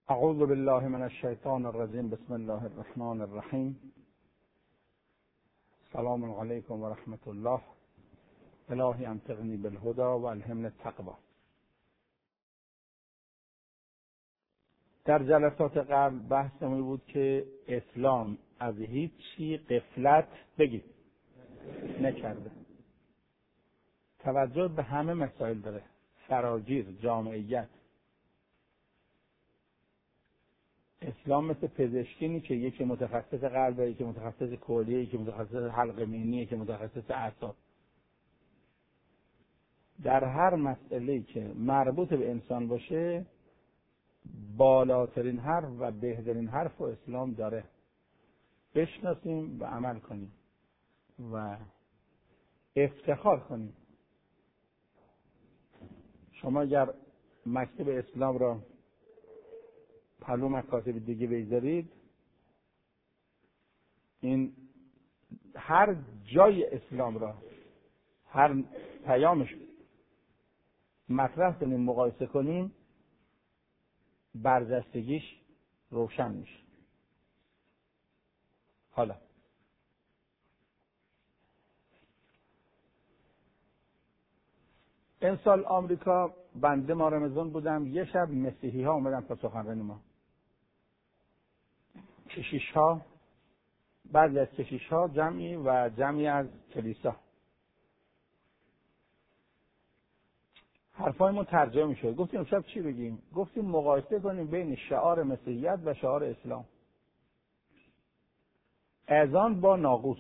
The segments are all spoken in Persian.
اعوذ بالله من الشیطان الرجیم. بسم الله الرحمن الرحیم. سلام علیکم و رحمت الله. الهی انطقنی بالهدى و الهمنی التقوی. در جلسات قبل بحثمون بود که اسلام از هیچ چی غفلت نکرده. توجه به همه مسائل داره، فراگیر، جامعیت. اسلام مثل پزشکی نیست که یکی متخصص قلبه، یکی متخصص کلیه، یکی متخصص حلقه بینی، یکی متخصص اعصاب. در هر مسئله‌ای که مربوط به انسان باشه بالاترین حرف و بهترین حرف و اسلام داره. بشناسیم و عمل کنیم و افتخار کنیم. شما اگر مکتب اسلام را پلو مکاتب دیگه بگذارید، این هر جای اسلام را، هر پیامش مطرح کنیم، مقایسه کنیم، برجستگیش روشن میشه. حالا امسال آمریکا بنده ما رمضان بودم، یه شب مسیحی ها اومدن تا سخنرانی ما، کشیش ها، بعضی از کشیش ها جمعی و جمعی از کلیسا. حرفای ما ترجمه میشه. گفتیم امشب چی بگیم؟ گفتیم مقایسه کنیم بین شعار مسیحیت و شعار اسلام. اذان با ناقوس.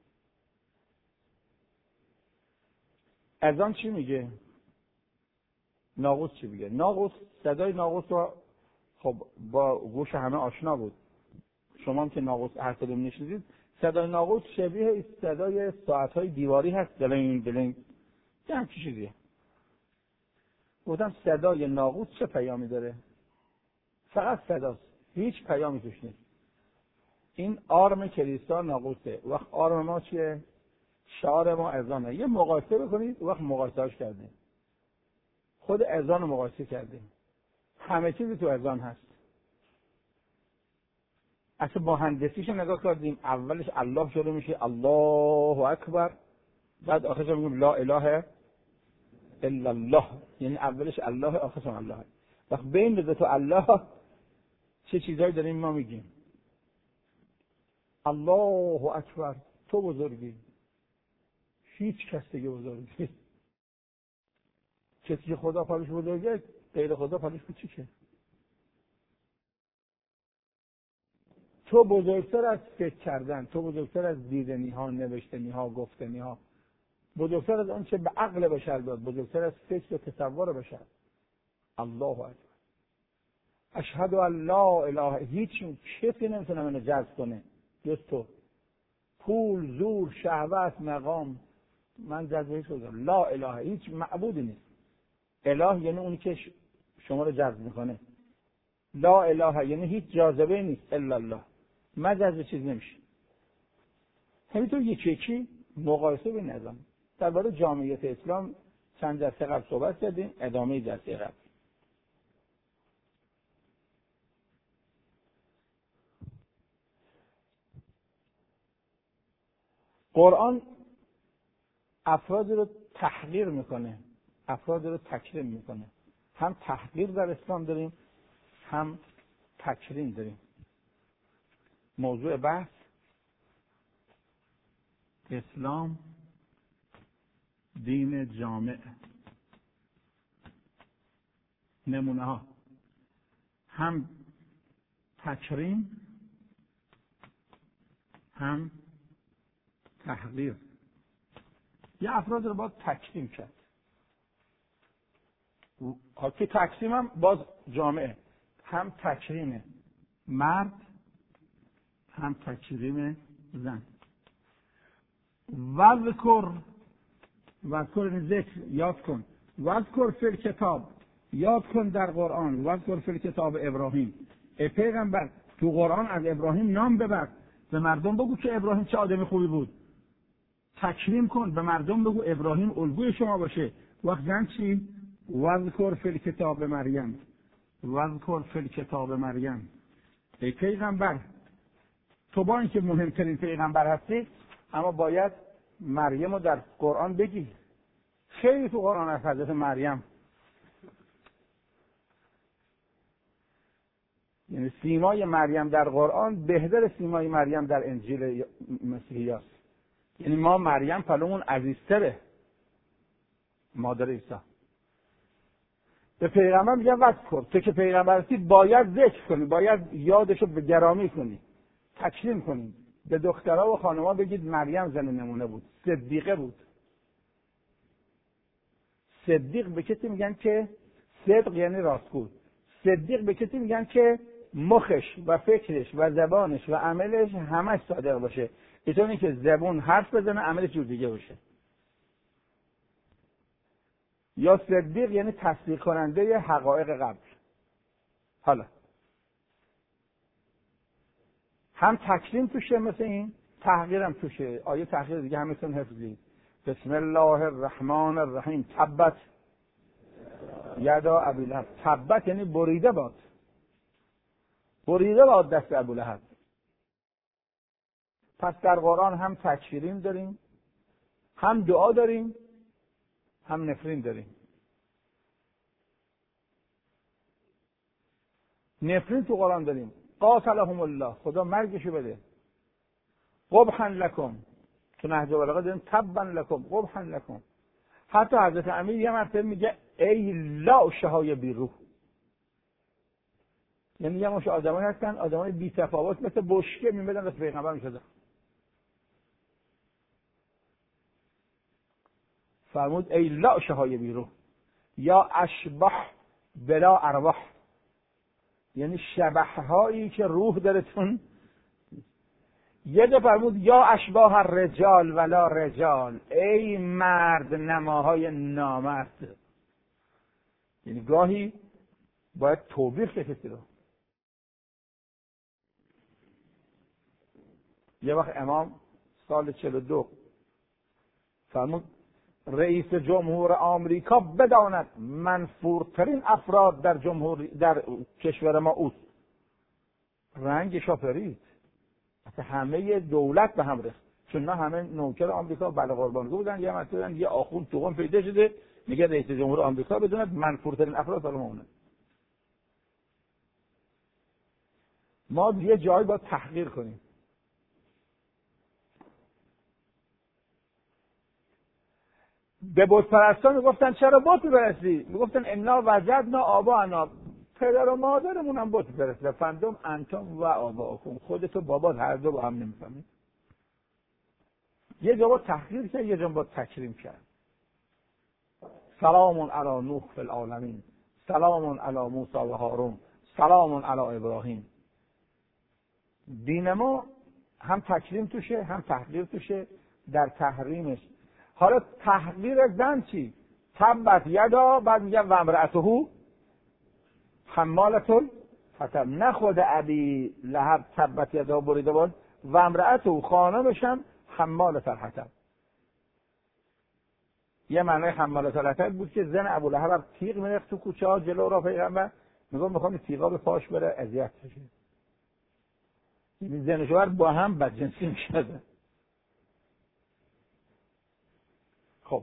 اذان چی میگه؟ ناقوس چی میگه؟ ناقوس، صدای ناقوس رو خب با گوش همه آشنا بود. شما هم که ناقوس هر کدوم نشنیدید، صدای ناقوس شبیه صدای ساعت‌های دیواری هست، دلنگ دلنگ، یه همچین چیزیه. گفتم صدای ناقوس چه پیامی داره؟ فقط صداست، هیچ پیامی توش نیست. این آرم کلیسا ناقوسه. وقت آرم ما چیه؟ شعار ما اذانه. یه مقایسه بکنید، وقت مقایسه‌اش کردیم. خود اذان رو مقایسه کردیم. همه چیزی تو اذان هست. اصلا با مهندسیش نگاه کردیم، اولش الله شروع میشه، الله اکبر، بعد آخرش میگیم لا اله الا الله، یعنی اولش الله، آخرش الله. وقت بین دو تا الله چه چیزایی داریم ما میگیم؟ الله اکبر، تو بزرگی، هیچ کس دیگه بزرگ نیست. کسی که خدا پالش بزرگه، غیر خدا پالش کوچیکه. تو بزرگتر از فکر کردن، تو بزرگتر از دیدنی ها، نوشتنی ها، گفتنی ها، بزرگتر از آنچه به عقل بشر داد، بزرگتر از فکر و تصور بشر. الله اکبر. اشهد ان لا اله، هیچ کسی نمیتونه منو جذب کنه جز تو. پول، زور، شهوت، مقام، من جذبه شدم. لا اله، هیچ معبودی نیست. اله یعنی اونی که شما رو جذب میکنه. لا اله یعنی هیچ جاذبه نیست الا الله. من جذب چیز نمیشه. همینطور یکی مقایسه بین نظام. درباره جامعیت اسلام چند جلسه قبل صحبت کردیم، ادامه جلسه قبل. قرآن افراد رو تحقیر میکنه، افراد رو تکریم میکنه. هم تحقیر در اسلام داریم، هم تکریم داریم. موضوع بحث اسلام دین جامع. نمونه ها هم تکریم هم تحقیر. یه افراد رو باید تکریم کرد. که تکریم هم باز جامعه، هم تکریم مرد هم تکریم زن. وذکر ذکر، یاد کن. وذکر فی الکتاب، یاد کن در قرآن. وذکر فی الکتاب ابراهیم، ای پیغمبر تو قرآن از ابراهیم نام ببر، به مردم بگو که ابراهیم چه آدمی خوبی بود. تکریم کن، به مردم بگو ابراهیم الگوی شما باشه. وقت زن چی؟ وذکر فی الکتاب مریم، واذکر فی الکتاب مریم. ای پیغمبر، تو با اینکه مهمترین پیغمبر هستی، اما باید مریم رو در قرآن بگی. خیلی تو قرآن از حضرت مریم، یعنی سیمای مریم در قرآن بهتر سیمای مریم در انجیل مسیحی است. یعنی ما مریم پلومون عزیزتره، مادر عیسی. به پیغمبر میگن وذکر، تو که پیغمبر هستی باید ذکر کنی، باید یادشو به گرامی کنی، تکریم کنی. به دخترها و خانم‌ها بگید مریم زن نمونه بود، صدیقه بود. صدیق به کسی میگن که صدق یعنی راستگو. صدیق به کسی میگن که مخش و فکرش و زبانش و عملش همش صادق باشه، اینطوری که زبون حرف بزنه عملش جور دیگه باشه. یا صدیق یعنی تصدیق کننده حقایق قبل. حالا هم تکریم توشه، مثل این تحقیرم توشه. آیه تحقیر دیگه همتون حفظید. بسم الله الرحمن الرحیم. تبت یدا ابی لهب. تبت یعنی بریده باد، بریده باد دست ابو لهب. پس در قرآن هم تکفیرین داریم، هم دعا داریم، هم نفرین داریم. نفرین تو قرآن داریم، قاتلهم الله، خدا مرگشو بده. قبحا لکم، تو نهج البلاغه داریم تبا لکم قبحا لکم. حتی حضرت امیر یه مرتبه میگه ای لا شهای بیروح، یعنی یه مش آدمایی هستن، آدمای بی تفاوت، مثل بشکه میمدن دست پیغمبر میشدن. فرمود ای لا شهای بیروح یا اشبح بلا ارواح، یعنی شبح هایی که روح دارتون. یه ده فرمود یا اشباح الرجال ولا رجال، ای مرد نماهای نامرد. یعنی گاهی باید توبیخ کسی رو. یه وقت امام سال 42 فرمود رئیس جمهور آمریکا بداند منفورترین افراد در کشور ما اوست. رنگش آفرید، اصلا همه دولت به هم رسید، چون نه همه نوکر آمریکا بله قربانگو بودن. یه مثلا یه آخوند توقم پیدا شده میگه رئیس جمهور آمریکا بداند منفورترین افراد سال ما اونه. ما یه جایی باید تحقیر کنیم. به بت پرستان میگفتن چرا بت میپرستی؟ میگفتن انا وجدنا آباءنا، پدر و مادرمون هم بت میپرستن. فندم انتم و آباءکم، خودت و بابات هر دو با هم نمیفهمید. یه جا با تحقیر کرد، یه جا با تکریم کرد. سلام علی نوح فی العالمین، سلام علی موسی و هارون، سلام علی ابراهیم. دین ما هم تکریم توشه هم تحقیر توشه. در تحریمش حالا تحقیر زن چی؟ تبت یدا، بعد میگن و امرأته حمالة الحطب. نه خود ابی لهب تبت یدا بریده بود، و امرأته خانمش هم حمالة الحطب. یه معنای حمالة الحطب بود که زن ابو لهب تیغ می‌ریخت تو کوچه ها جلو را پیغمبر، میگم میخوام تیغا به پاش بره اذیت بشه. یعنی زن و شوهر با هم بدجنسی میشدن. خب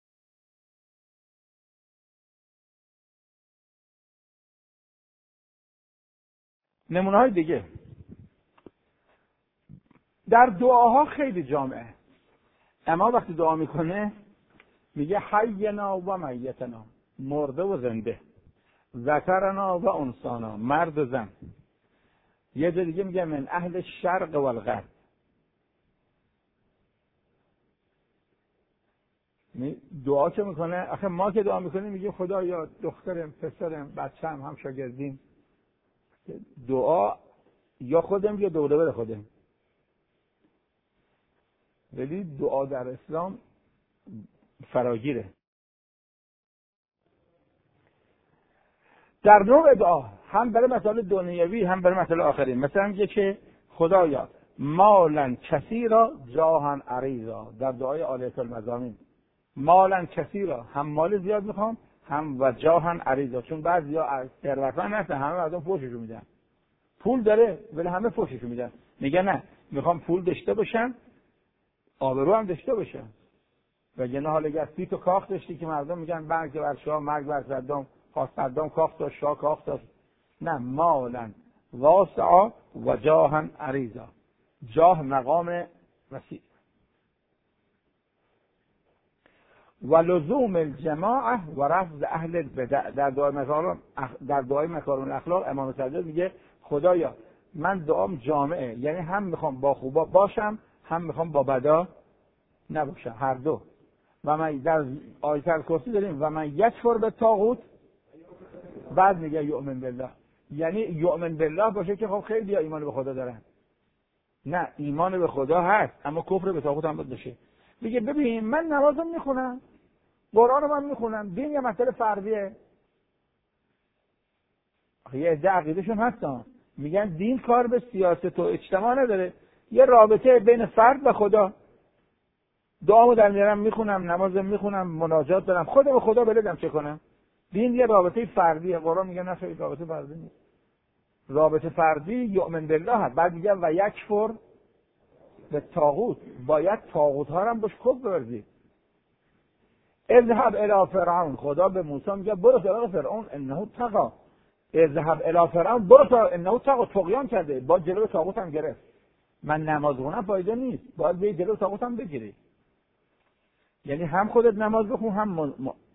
نمونه های دیگه در دعاها خیلی جامعه. اما وقتی دعا میکنه میگه حینا و میتنا، مرده و زنده، ذکرنا و انسانا، مرد و زن. یه جا دیگه میگه من اهل الشرق و الغرب. دعا که میکنه، آخه ما که دعا میکنیم میگه خدا یا دخترم، پسرم، بچه‌م، هم شاگردیم. دعا یا خودم یا دوره بر خودم. ولی دعا در اسلام فراگیره. در نوع دعا هم برای مسائل دنیوی هم برای مسائل آخرین. مثلا میگه که خدایا مالا کثیرا جاها عریضا، در دعای عالیه المزامین. مالا کثیرا، هم مال زیاد میخوام هم و جاهن عریضا، چون بعضیا ثروتمند هستن همه مردم فحششو میدن، پول داره ولی همه فحششو میدن. میگه نه، میخوام پول داشته باشم آبرو هم داشته باشم. وگرنه حالا اگه سی تا کاخ داشتی که مردم میگن مرگ بر شاه، مرگ بر صدام، خواست صدام کاخ داشت، شاه کاخ داشت. نه، مالا واسعا و جاهن عریضا، جاه مقام وسیع. و لزوم الجماعه و رفض اهل البدع. در دعای مکارم الاخلاق امام صادق میگه خدایا من دعام جامعه، یعنی هم میخوام با خوبا باشم هم میخوام با بدا نباشم، هر دو. و من در آیت الکرسی داریم و من یکفر به طاغوت، بعد میگه یؤمن بالله، یعنی یؤمن بالله باشه که خب خیلی ایمان به خدا دارن. نه، ایمان به خدا هست اما کفر به طاغوت هم باشه. میگه ببین من نمازم میخونم، قرآن من میخونم، دین یه مسئله فردیه. یه عده عقیدهشون هستن میگن دین کار به سیاست و اجتماع نداره، یه رابطه بین فرد و خدا. دعامو در میارم میخونم، نمازم میخونم، مناجات دارم، خودم به خدا بلدم چه کنم. دین یه رابطه فردیه. قرآن میگه نه خیلی رابطه فردی نیست. رابطه فردی یؤمن بالله هست. بعد میگه و یکفر به طاغوت، باید طاغوت ها هم باش کفر بورزید. اذهب الی فرعون، خدا به موسی میگه برو سراغ فرعون انه طغى. اذهب الی فرعون، برو تا انه طغى، طغیان کرده، با جلوی طاغوت هم گرفت. من نماز خونم فایده نیست، باید به جلوی طاغوت هم بگیری. یعنی هم خودت نماز بخون هم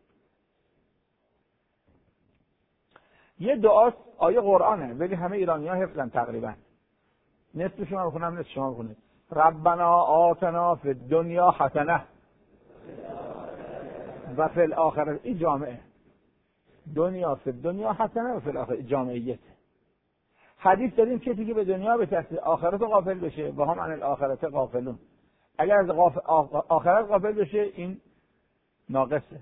یه دعاست، آیه قرآنه ولی همه ایرانی‌ها حفظن تقریبا. نصف شما بخونم نصف شما بخونید. ربنا آتنا فی الدنیا حسنه و فی الاخره. این جامعه دنیا فی الدنیا حسنه و فی الاخره جامعیت. حدیث داریم کسی که به دنیا بچسبه آخرت غافل بشه و هم عن الاخرت غافلون. اگر از آخرت غافل بشه این ناقصه.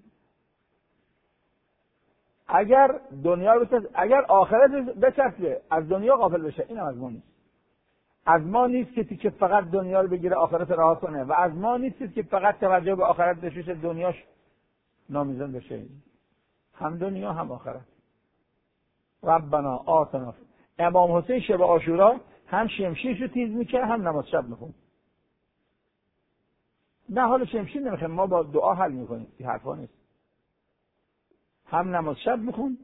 اگر دنیا بچسبه، اگر آخرت بچسبه از دنیا غافل بشه، این هم از ما نیست. از ما نیست کسی که فقط دنیا رو بگیره آخرت رها کنه و از ما نیست که فقط توجه به آخرت داشته دنیاش نامیزان بشه. هم دنیا هم آخرت. ربنا آتنا. امام حسین شب عاشورا هم شمشیرشو تیز میکرد هم نماز شب میخوند. نه حالا شمشیر نمیخوام، ما با دعا حل میکنیم، این حرفا نیست. هم نماز شب میخوند.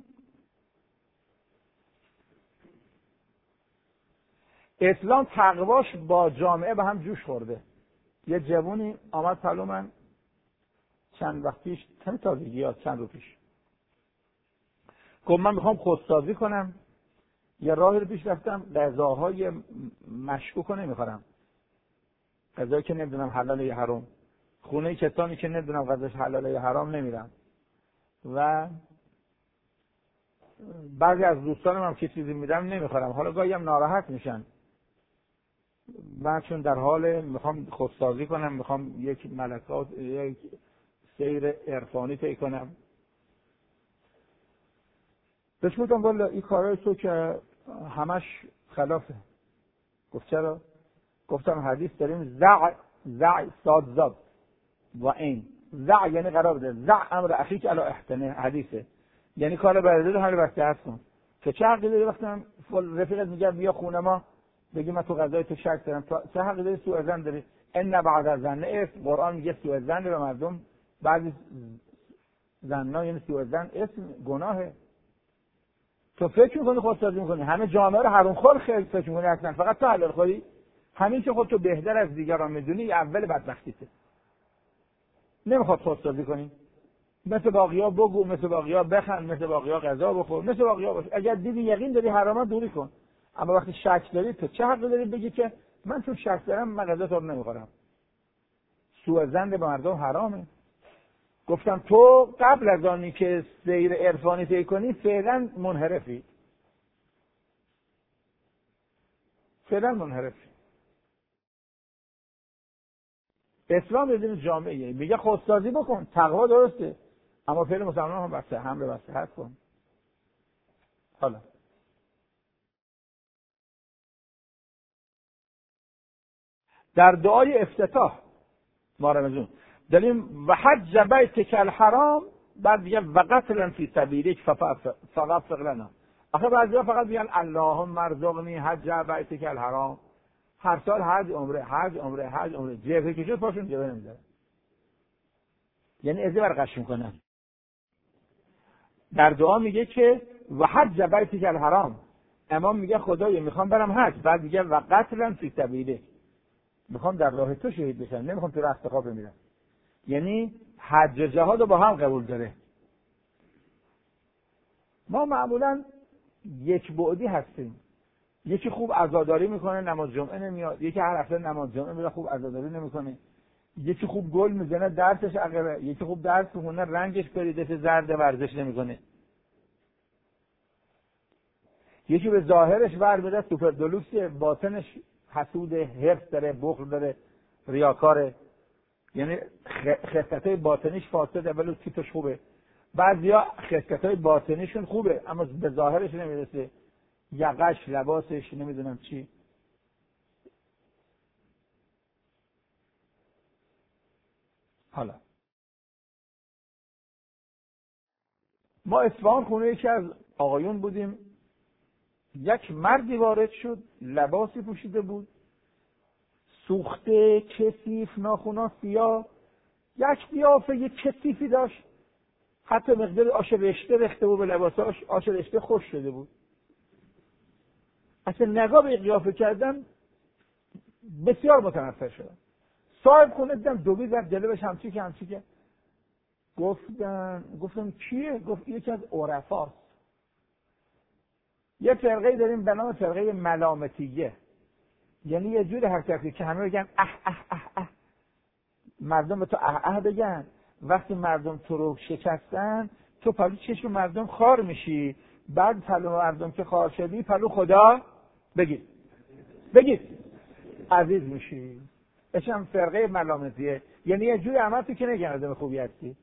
اسلام تقواش با جامعه به هم جوش خورده. یه جوونی آمد پلو من چند وقت پیش، همین تازگی ها چند رو پیش، گفت من میخوام خودسازی کنم، یه راهی رو پیش رفتم، غذاهای مشکوک رو نمیخورم، غذایی که نمیدونم حلال یا حرام، خونه کسانی که نمیدونم غذاش حلال یا حرام نمیرم. و بعضی از دوستانم هم که چیزی میدم نمیخورم. حالا گاهی هم ناراحت میشن. من چون در حال میخوام خودسازی کنم، میخوام یک ملکات، یک سیر عرفانی طی کنم، بهش گفتم والا این کارای تو که همش خلافه. گفت چرا؟ گفتم حدیث داریم زع صاد زاد و این زع یعنی قرار بده، زع امر اخیک علی احتنه، حدیثه یعنی کار برده رو وصیت کن. که چه حقی داری وقتی من رفیقت میگم بیا خونه ما بگی من تو غذای تو شک دارم، چه حقی داری سوء ظن داری؟ ان بعد الظن اسم. قرآن میگه سوء ظن به مردم، بعضی ظن‌ها یعنی سوء ظن اسم گناهه. تو فکر میکنی خودسازی میکنی، همه جامعه رو حرام خور خیلی فکر میکنی اصلا فقط تو حلال خوری. همین که خودتو بهتر از دیگران میدونی اول بدبختیته. نمیخواد خودسازی کنی، مثل باقی‌ها بگو، مثل باقی‌ها بخند، مثل باقی‌ها غذا بخور، مثل باقی‌ها باش. اگر دیدی یقین داری حراما دوری کن. اما وقتی شک داری تو چه حقی داری بگی که من چون شک دارم من غذا تو رو نمیخورم؟ سوء ظن به مردم حرامه. گفتم تو قبل از آنی که سیر عرفانی طی کنی فعلا منحرفی. فعلا منحرفی. اسلام بدون جامعه میگه خودسازی بکن، تقوا درسته، اما فعل مسلمان هم بسته حمله بسته هست کن. حالا در دعای افتتاح ما رمضان داریم و حج بیتک الحرام بعد میگه وقتلا فی سبیلک فغفر لنا. آخه بعضیا فقط میگن اللهم ارزقنی حج بیتک الحرام، هر سال حج عمره جبهه کشید پاشون جبهه نمیذاره، یعنی ازی برقش میکنن. در دعا میگه که و حج بیتک الحرام، امام میگه خدایا میخوام برم حج، بعد میگه و قتلا فی سبیلک، میخوام در راه تو شهید بشم، نمیخوام تو رخت خواب بمیرم. یعنی حج و جهاد رو با هم قبول داره. ما معمولا یک بعدی هستیم، یکی خوب عزاداری میکنه نماز جمعه نمیاد، یکی هر هفته نماز جمعه میره خوب عزاداری نمیکنه، یکی خوب گل میزنه درسش عقبه، یکی خوب درس میخونه رنگش پریده زرد ورزش نمیکنه، یکی به ظاهرش ور میره سوپر دلوکس، باطنش حسود، حرص داره، بخل داره، ریاکاره، یعنی خصلت‌های باطنیش فاسده ولی تیپش خوبه. بعضیا خصلت‌های باطنیشون خوبه اما به ظاهرش نمیرسه، یقش، لباسش، نمیدونم چی. حالا ما اصفهان خونه یکی از آقایون بودیم، یک مردی وارد شد، لباسی پوشیده بود، سوخته، کثیف، ناخونا سیاه، یک قیافه یک کثیفی داشت، حتی مقدار آش رشته ریخته بود به لباساش، آش رشته خوش شده بود. اصلا نگاه به قیافه کردن بسیار متنفر شدم. صاحب خونه دیدم دوبی زد جلوش همچی که گفتم کیه؟ گفت یکی از عرفاست. یه فرقه داریم به نام فرقه ملامتیه، یعنی یه جوری حرکتی که همه بگن اه. مردم به تو اه بگن، وقتی مردم تو رو شکستن تو پلو چشم مردم خار میشی، بعد پلو مردم که خار شدی پلو خدا بگید عزیز میشی. اشم فرقه ملامتیه، یعنی یه جوری عمل تو که نگن آدم خوبی هستی.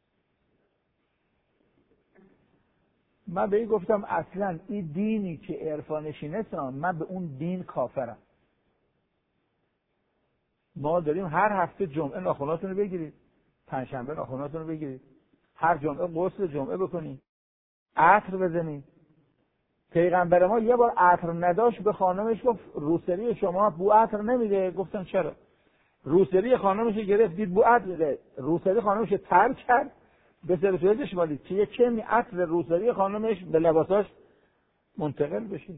من به این گفتم اصلا این دینی که عرفانش اینه، من به اون دین کافرم. ما داریم هر هفته جمعه ناخناتون رو بگیرید، پنجشنبه ناخناتون رو بگیرید، هر جمعه غسل جمعه بکنید، عطر بزنید. پیغمبر ما یه بار عطر نداشت، به خانمش گفت روسری شما بو عطر نمیده. گفتم چرا؟ روسری خانمش گرفت دید بو عطر میده، روسری خانمش ترک کرد، به سرفیزش مالید که یه کمی عطر روسری خانمش به لباساش منتقل بشه.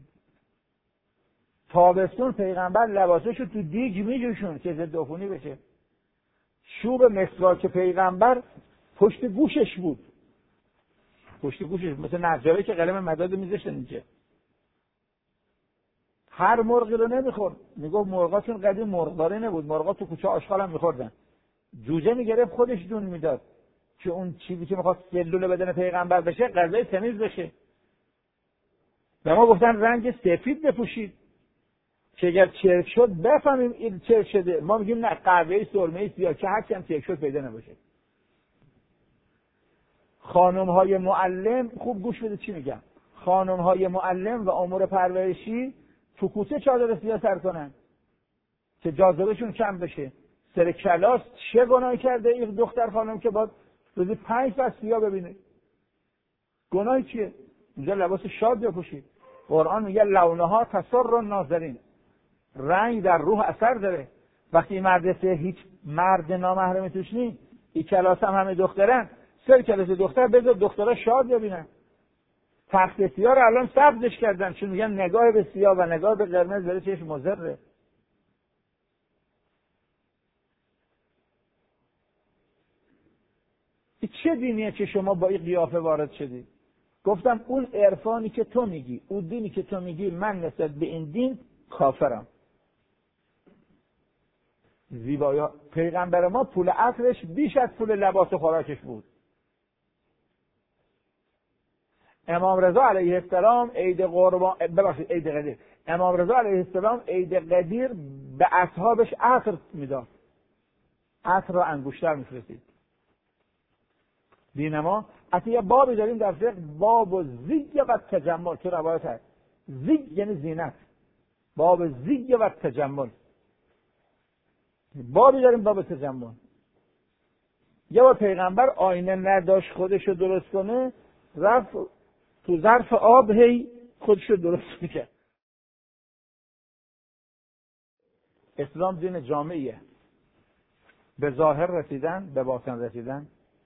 تابستون پیغمبر لباساشو تو دیگ میجوشون که ضد عفونی بشه. چوب مسواک پیغمبر پشت گوشش بود، پشت گوشش، مثل نجاری که قلم مداد میذاشتن اینجا. هر مرغی رو نمیخورد، میگفت مرغاتون قدیم مرغداری نبود، مرغا تو کوچه آشغال هم میخوردن. جوجه میگرفت خودش دون میداد که اون چیزی که میخواد سلول بدن پیغمبر بشه غذای تمیز بشه. به ما گفتن رنگ سفید بپوشید که اگر چرک شد بفهمیم این چرک شده. ما میگیم نه، قهوه‌ای، سرمه‌ای، سیاه که هرچی هم چرک شد پیدا نباشه. خانم‌های معلم، خوب گوش بده چی میگم، خانم‌های معلم و امور پرورشی تو کوچه چادر سیاه سر کنن که جاذبهشون کم بشه. سر کلاس چه گناهی کرده این دختر خانم که باید روزی 5 تا سیاه ببینه؟ گناهی چیه؟ اینجا لباس شاد بپوشید. قرآن میگه لونها تسر الناظرین، رنگ در روح اثر داره. وقتی این مدرسه هیچ مرد نامحرمی توش نیست، این کلاس هم همه دخترن، سر کلاس دختر بذار دخترها شاد ببینن. تخت سیاه رو الان سبزش کردن چون میگن نگاه به سیاه و نگاه به قرمز داره چش مضره. این چه دینیه که شما با این قیافه وارد شدید؟ گفتم اون عرفانی که تو میگی، اون دینی که تو میگی، من نسبت به این دین کافرم. زیبایی پیغمبر ما پول عطرش بیش از پول لباس و خوراکش بود. امام رضا علیه السلام عید قربان، ببخشید عید قدیر، امام رضا علیه السلام عید قدیر به اصحابش عطر میداد، عطر رو انگشتر میفرستید. دین ما حتی یه بابی داریم در فقه، باب و زیگ و تجمل، تو روایت هست زیگ یعنی زینت، باب زیگ و تجمل، بابی داریم باب تجمل. یه بار پیغمبر آینه نداشت خودشو درست کنه، رفت تو ظرف آب هی خودشو درست میکرد. اسلام دین جامعیه، به ظاهر رسیدن، به باطن رسیدن.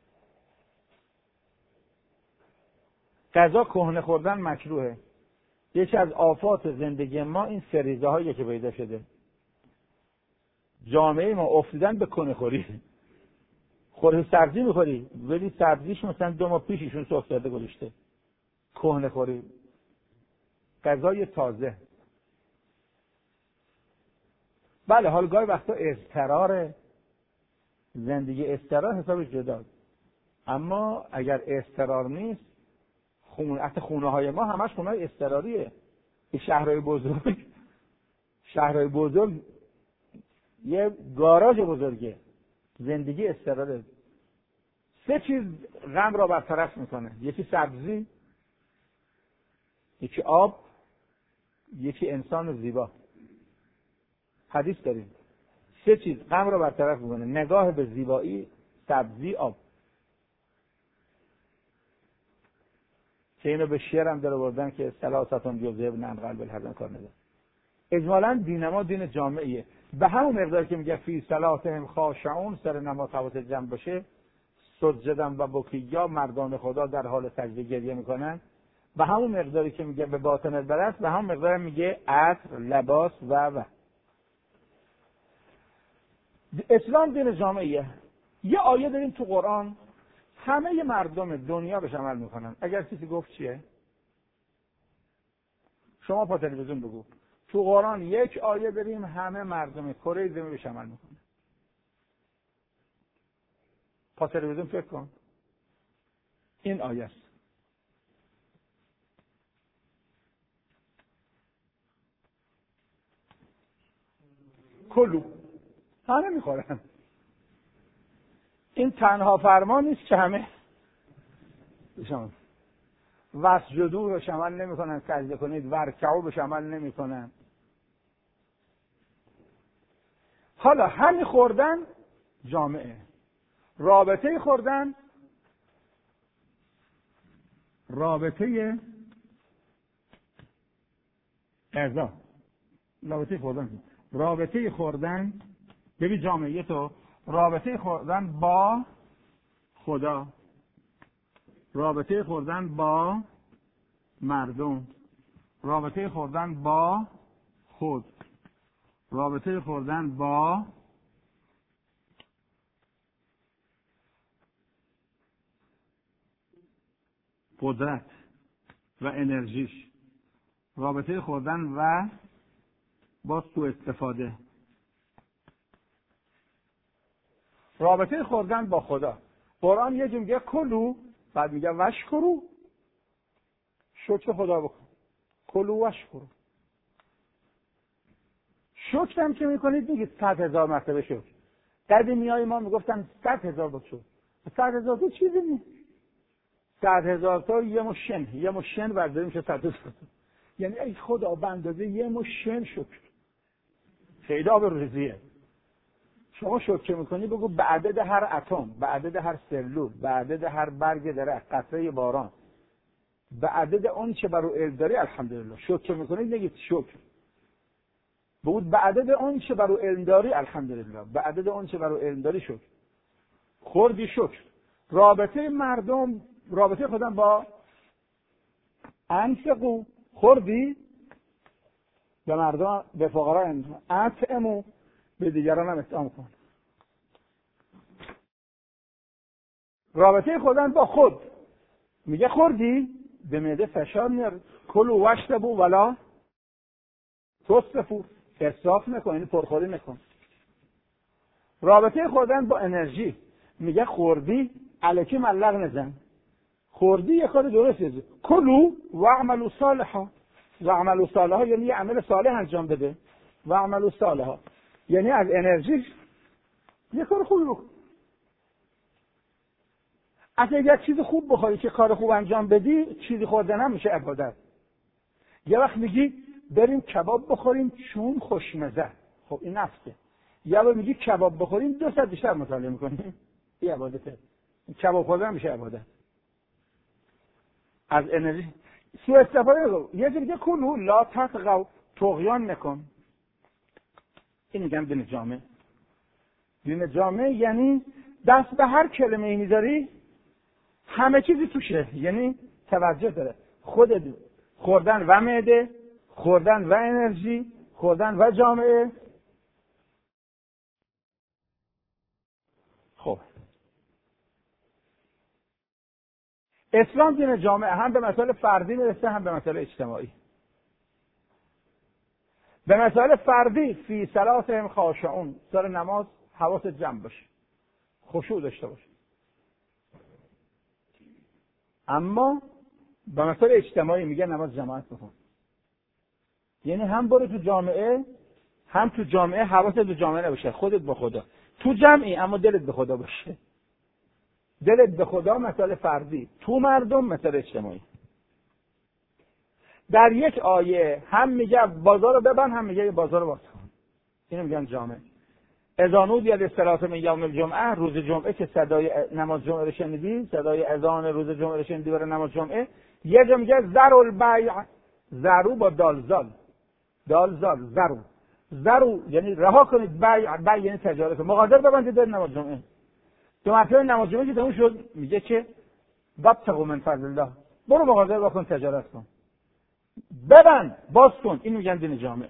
غذا کهنه خوردن مکروهه. یکی از آفات زندگی ما این سریزه هایی که پیدا شده. جامعه ما افتادن به کهنه خوری. خورده سبزی میخوری ولی سبزیش مثلا 2 ماه پیش ایشون سرخ کرده گذاشته. کهنه خوری. غذای تازه. بله حال گاهی وقتا اضطرار زندگی اضطرار حسابش جداست، اما اگر اضطرار نیست خونه های ما همش خونه های اضطراریه. این شهرهای بزرگ یه گاراژ بزرگه. زندگی اضطراره. 3 چیز غم را برطرف میکنه، یکی سبزی، یکی آب، یکی انسان زیبا. حدیث داریم 3 چیز غم را برطرف میکنه: نگاه به زیبایی، سبزی، آب. که اینو به شعر هم داره بردن که ثلاثتون یذهبن قلب الحزن کار نداره. اجمالاً دین ما دین جامعیه. به همون مقدار که میگه فی صلاتهم خاشعون، سر نماز حواس جمع باشه، سجدن و بکیا، مردان خدا در حال سجده گریه میکنن. به همون مقداری که میگه به باطنت برست، به همون مقدار میگه عطر، لباس و اسلام دین جامعیه. یه آیه داریم تو قرآن همه مردم دنیا بهش عمل میکنن. اگر کسی گفت چیه؟ شما پا تلویزیون بگو. تو قرآن یک آیه داریم همه مردم کره زمین بهش عمل میکنن. پا تلویزیون فکر کن. این آیه است. کلو همه میخورن. این تنها فرمان نیست که همه شما وسجدوا بهش عمل نمیکنن، سجده کنید، ورکعوا بهش عمل نمیکنن. حالا همین خوردن جامعه، رابطه خوردن، رابطه غذا، رابطه خوردن ببین جامعه تو، رابطه خوردن با خدا، رابطه خوردن با مردم، رابطه خوردن با خود، رابطه خوردن با قدرت و انرژیش، رابطه خوردن و با سوء استفاده، رابطه خوردن با خدا. قرآن یه جا میگه کلو، بعد میگه وشکرو، شکر خدا بکن. کلو وشکرو. شکر هم که میکنید میگید 100,000 مرتبه شکر. قدیمیای ما میگفتن 100,000 با شکر. 100,000 تو چیزی نیست. 100,000 تا یه مشن برداریم که 100,000 تا. یعنی ای خدا به اندازه یه مشن شکر. خیلی آبروریزیه. شما شکر میکنی بگو به عدد هر اتم، به عدد هر سلول، به عدد هر برگ درخت، قطره باران، به عدد اون چه بر او علم داری الحمدلله. شکر میکنی نگید شکر. بود به عدد اون چه بر او علم داری الحمدلله. به عدد اون چه بر او علم داری شکر. خوردی شکر. رابطه مردم، رابطه خودم با انفقو، خوردی به مردم، به فقرا اطعمو، به دیگران هم اطعام کن. رابطه خودم با خود، میگه خوردی به معده فشار میاره. کلوا واشربوا ولا تسرفوا، اسراف نکن، یعنی پرخوری نکن. رابطه خوردن با انرژی، میگه خوردی الکی ملق نزن، خوردی یه کار درسته. کلوا واعملوا صالحا، واعملوا صالحا یعنی یه عمل صالح انجام بده. واعملوا صالحا یعنی از انرژی یه کار خوبی بکن. اگه یک چیز خوب بخوری که کار خوب انجام بدی، چیزی خوردن هم میشه عبادت. یه وقت میگی بریم کباب بخوریم چون خوشمزه، خب این نفسه. یا میگی کباب بخوریم 2 ساعت بیشتر مطالعه میکنیم، این عبادته. کباب خوردن میشه عبادت. از انرژی سوء استفاده نکن. یه جوری که کلو لا تطغوا، طغیان نکن. این میگن دین جامع. دین جامع یعنی دست به هر کلمه‌ای میذاری همه چیزی توشه، یعنی توجه داره. خودت خوردن و معده، خوردن و انرژی، خوردن و جامعه. خب اسلام دین جامعه هم به مسائل فردی میرسه هم به مسائل اجتماعی. به مسائل فردی فی صلاتهم خاشعون، سر نماز حواست جمع باشه، خشوع داشته باشه. اما به مسائل اجتماعی میگه نماز جماعت بکن. یعنی هم برو تو جامعه، هم تو جامعه حواست به جامعه نباشه، خودت به خدا. تو جمعی اما دلت به خدا باشه. دلت به خدا مسائل فردی، تو مردم مسائل اجتماعی. در یک آیه هم میگه بازار رو ببند، هم میگه بازار رو باز کن. اینو میگن جامعه. اذا نودی للصلاة من یوم الجمعه، روز جمعه که صدای نماز جمعه رو شنیدی، صدای اذان روز جمعه رو شنیدی برای نماز جمعه، یه جا میگه ذروا البیع، ذرو با دال زال، دال زال ذرو، ذرو یعنی رها کنید، بیع یعنی تجارت، مغازه ببندید در نماز جمعه. تو مرتبه نماز جمعه که تموم شد میگه که وابتغوا من فضل الله، برو مغازه بکن، تجارت کن، ببند، باز کن. این میگن دین جامعه.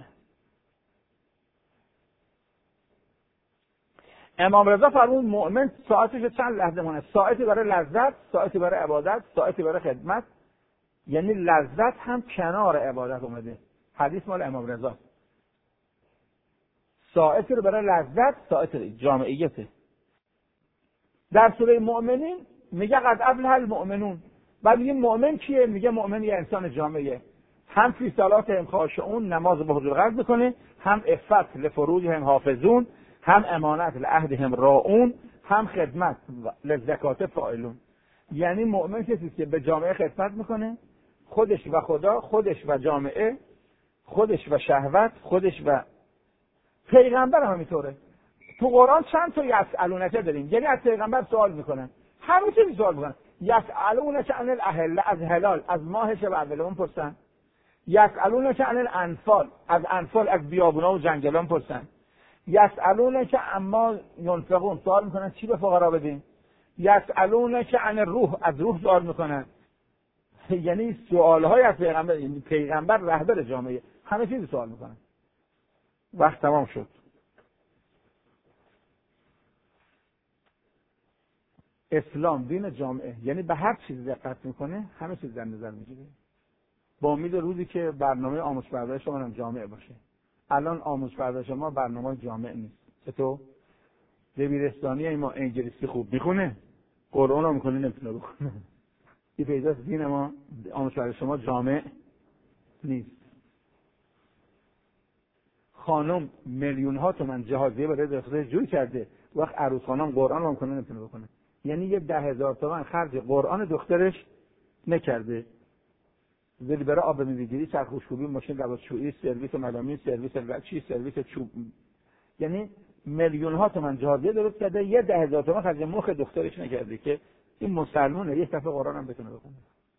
امام رضا فرمود مؤمن ساعتش چند لحظه مونه، ساعتی برای لذت، ساعتی برای عبادت، ساعتی برای خدمت. یعنی لذت هم کنار عبادت اومده. حدیث مال امام رضا. ساعتی رو برای لذت، ساعت جامعیته. در سوره مؤمنین میگه قد افلح المؤمنون. بعد میگه مؤمن کیه؟ میگه مؤمن یه انسان جامعه، هم فی صلاتهم خاشعون، نماز به حضور قلب میکنه، هم عفت لفروجهم حافظون، هم امانت لعهدهم راعون، هم خدمت للزکات فاعلون. یعنی مؤمن کسی که به جامعه خدمت میکنه، خودش و خدا، خودش و جامعه، خودش و شهوت، خودش و پیغمبر هم همینطوره. تو قرآن چند تا یسألونک داریم، یعنی از پیغمبر سوال میکنن، همه چیزی سوال میکنن. یسألونک عن الاهله، از هلال، از ماه شب اولون پرسن. یسألونک عن الانفال، از انفال، از بیابونا و جنگلان پرسن. یسألونک عما ینفقون، سوال میکنن چی به فقرا بدیم. یسألونک عن الروح، از روح سوال میکنن. یعنی سوالهای از پیغمبر، یعنی پیغمبر رهبر جامعه، همه چیزی سوال میکنن. وقت تمام شد. اسلام دین جامعه، یعنی به هر چیز دقت میکنه، همه چیز در نظر میگیره. با امید روزی که برنامه آموزش پرورش شما هم جامعه باشه. الان آموزش پرورش ما برنامه جامعه نیست. چطور؟ دبیرستانی ما انگلیسی خوب میخونه، قرآن رو میکنه نمیتونه بخونه. این پیداست دین ما، آموزش پرورش ما جامعه نیست. خانم میلیون ها تومان جهازیه برای دختر جوی کرده، وقت عروس خانم قرآن رو میکنه نمیتونه بخونه. یعنی یه 10,000 تومان خرج قرآن دخترش نکرده. ولی برای آب میگیری، سرخوشخوبی، ماشین لباسشویی، سرویس ملامین، سرویس بچی، سرویس چوب، یعنی میلیون ها تومان جهازیه درست کرده، یه 10,000 تومان خرج مخ دخترش نکرده که این مسلمانه یک دفعه قرآن هم بتونه بخونه.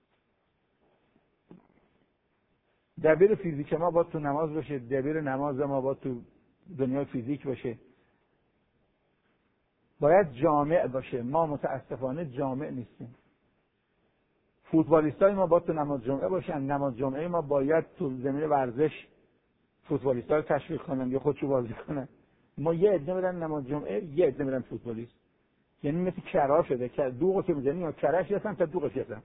دبیر فیزیک ما باید تو نماز باشه، دبیر نماز ما باید تو دنیای فیزیک باشه. باید جامع باشه. ما متاسفانه جامع نیستیم. فوتبالیستای ما باید تو نماز جمعه باشن، نماز جمعه ما باید تو زمین ورزش فوتبالیستا رو تشویق کنن یا خودشو بازی کنن. ما یه عده میرن نماز جمعه، یه عده میرن فوتبالیست. یعنی مثل کرا شده که دوغو که میزنی یا کرش هستن تا دوغش هستن.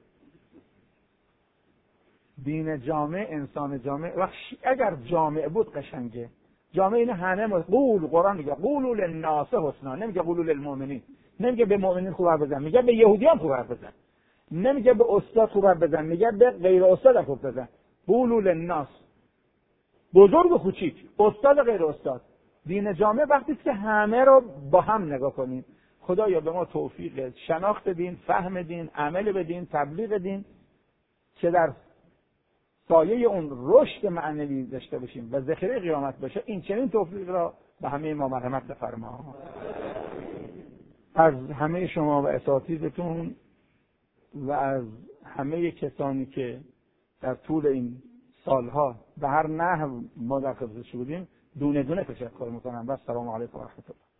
دین جامع، انسان جامع. وقت اگر جامع بود قشنگه. جامع این همه قول، قرآن میگه قولوا للناس حسنا، نمیگه قولوا للمؤمنین. نمیگه به مؤمنین خوب حرف بزن، میگه به یهودیان خوب حرف بزن. نمیگه به استاد خوب حرف بزن، میگه به غیر استاد خوب بزن. قولوا للناس، بزرگ و کوچیک، استاد و غیر استاد. دین جامع وقتی که همه رو با هم نگاه کنیم. خدایا به ما توفیق شناخت دین، فهم دین، عمل بدین، تبلیغ دین، چه در سایه اون رشد معنوی داشته باشیم و ذخیره قیامت باشه. این چنین توفیق را به همه ما مرحمت بفرما. از همه شما و اساتیدتون و از همه کسانی که در طول این سالها به هر نحو ما در خدمتشون بودیم دونه دونه تشکر میکنم و السلام علیکم و رحمت الله.